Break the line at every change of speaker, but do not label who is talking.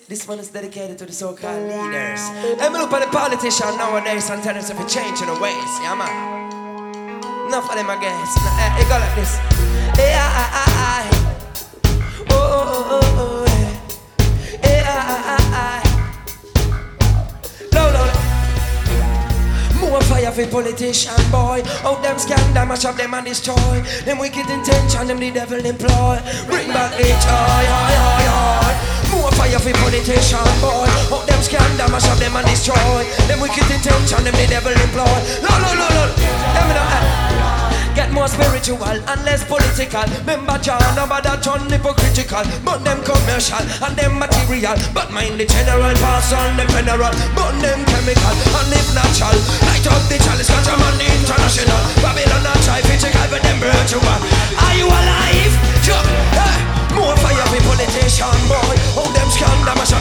This one is dedicated to the so-called leaders. Let me look at the politicians nowadays and tell them if it change in the ways. Yeah, man. Enough of them, I guess. It go like this. More fire for politician boy. Out them scandal, mash up them and destroy. Them wicked intention, them the devil employ. Bring back the joy. More fire for politician boy. Out them scandal, mash up them and destroy. Them wicked intention, them the devil employ. Get more spiritual and less political. Remember John, about that John hypocritical. But them commercial and them material. But mind the general pass on them general. But them chemical and if natural. Light up the chalice, catch them on the international. Babylon not try physical, but them virtual. Are you alive? More fire for politician boy. Oh them scandal, mash up